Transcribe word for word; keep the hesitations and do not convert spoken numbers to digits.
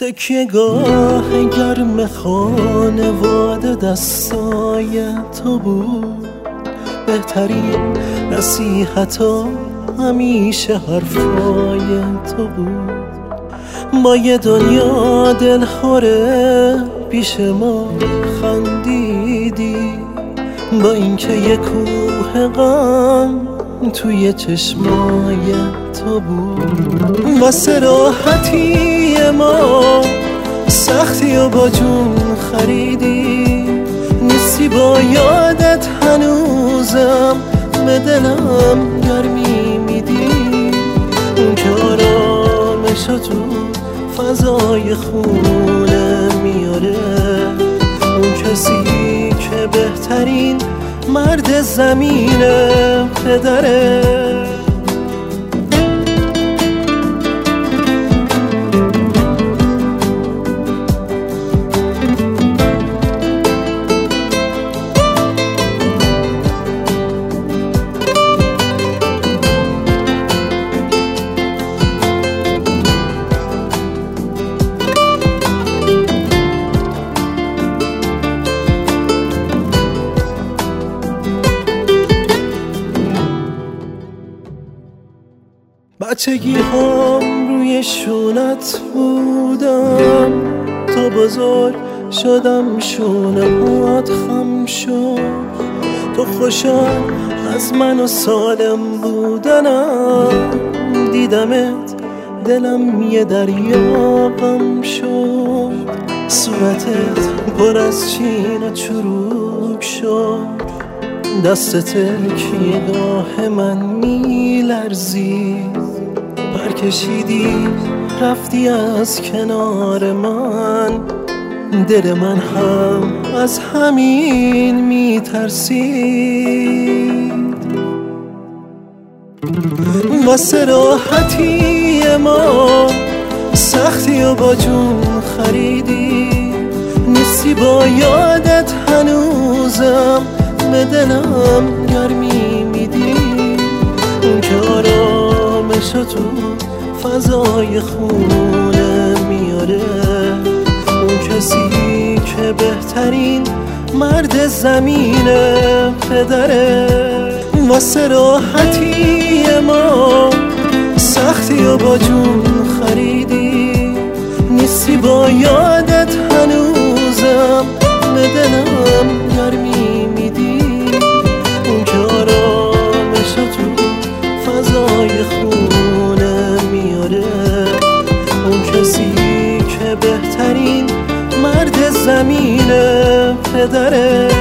تکیه گاه گرم خانواده دستای تو بود. بهترین نصیحتا همیشه حرفای تو بود. با یه دنیا دلخوره پیش ما خندیدی، با اینکه یه کوه غم توی چشمای تو بود. واسه راحتی ما سختی و با جون خریدی، نیستی با یادت هنوزم به دلم گرمی میدی. اون که آرامشو تو فضای خونه میاره، اون کسی که بهترین مرد زمینه پدره. بچگی هم روی شونت بودم، تا بزرگ شدم شونه هات خم شد. تو خوشم از من و سالم بودنم، دیدمت دلم یه دریا غم شد. صورتت پر از چین و چروک شد، دست تکیه‌گاه من میلرزید. پر کشیدی رفتی از کنار من، دل من هم از همین میترسید. واسه راحتی ما سختی و با جون خریدی، نیستی با یادت هنوزم به دلم گرمی میدی. اون که آرامشو تو فضای خونه میاره، اون کسی که بهترین مرد زمینه پدره. واسه راحتی ما سختی و با جون خریدی، نیستی با یادت هنوزم به دلم گرمی میدی. اون که آرامشو تو فضای خونه میاره، اون کسی که بهترین مرد زمینه پدره.